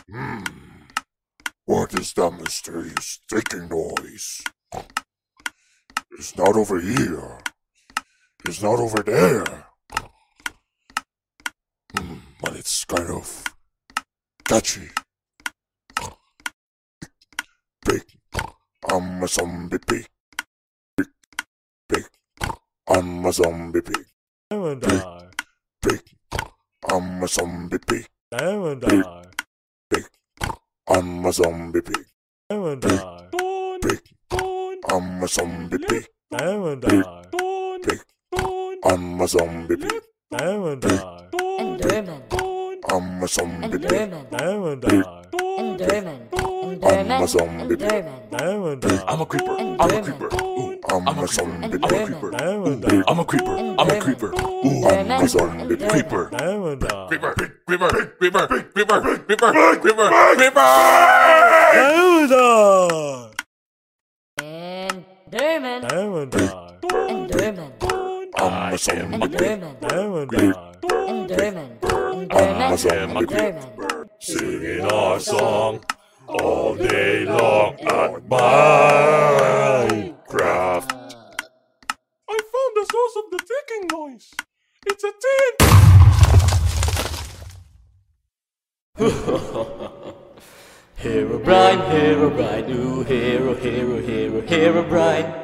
Hmm. What is that mysterious ticking noise? It's not over here. It's not over there. But it's kind of catchy. Pig. I'm a zombie pig. Pig. Pig. I'm a zombie pig. Never Pig. die. Pig. I'm a zombie pig. Never die. Pig. I'm a zombie pig. Never die. Pig. I'm a zombie pig. Never die. Pig. I'm a zombie pig. Never die. Enderman. I'm a zombie pig. Enderman. Never die. Enderman. I'm a zombie pig. Enderman. Never die. I'm a creeper. I'm a creeper. Ooh, I'm a zombie I'm a pig. creeper. Never die. I'm a creeper. I'm a creeper. Ooh, I'm a zombie pig. Creeper. Never die. Creeper. Creeper. Creeper. Creeper. Creeper. Creeper. Creeper. Never die. Enderman. Never die. Enderman. I'm a zombie pig. Enderman. Never die. Enderman. I'm a Enderman. zombie pig. Enderman. Singing our song all day long at Minecraft. I found the source of the ticking noise. It's a tin. Herobrine, Herobrine, ooh, hero, hero, hero, Herobrine.